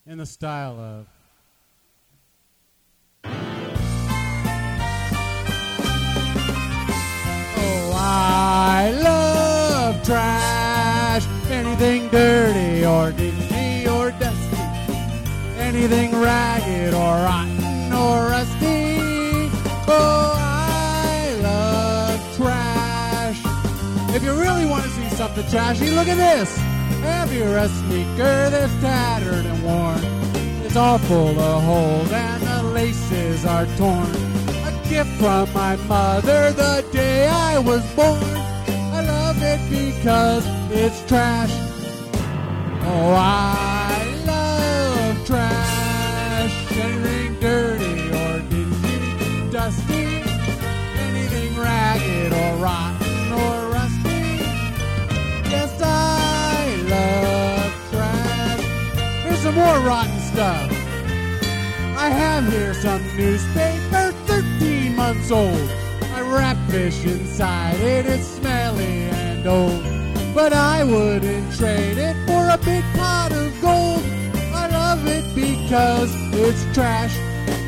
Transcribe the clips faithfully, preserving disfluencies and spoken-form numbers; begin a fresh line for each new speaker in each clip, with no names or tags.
in the style of Oh, I love trash, anything dirty or dingy or dusty, anything ragged or rotten or rusty. Oh, I love trash. If you really want to see something trashy, look at this. Have you a sneaker that's tattered and worn? It's all full of holes and the laces are torn. A gift from my mother the day I was born. I love it because it's trash. Oh, I love trash. Anything dirty or dingy, dusty, anything ragged or rotten or rusty. Yes, I love trash. Here's some more rotten stuff. I have here some newspaper, thirteen months old. I wrap fish inside it, it's smelly and old. But I wouldn't trade it for a big pot of gold. I love it because it's trash.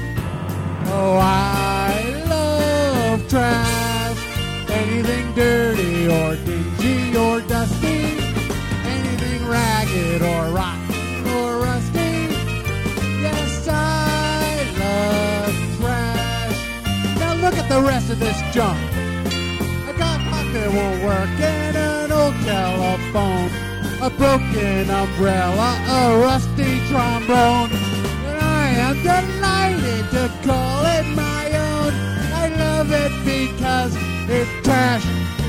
Oh, I love trash. Anything dirty or dingy or dusty, anything ragged or rotten or rusty. Yes, I love trash. Now look at the rest of this junk. A got pocket won't work and an old telephone, a broken umbrella, a rusty trombone. And I am delighted to call it my own. I love it because it's trash.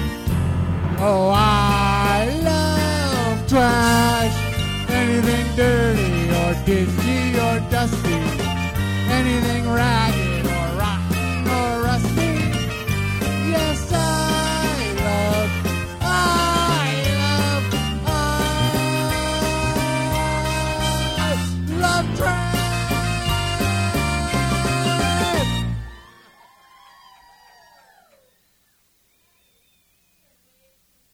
Oh, I love trash. Anything dirty or dingy or dusty, anything ragged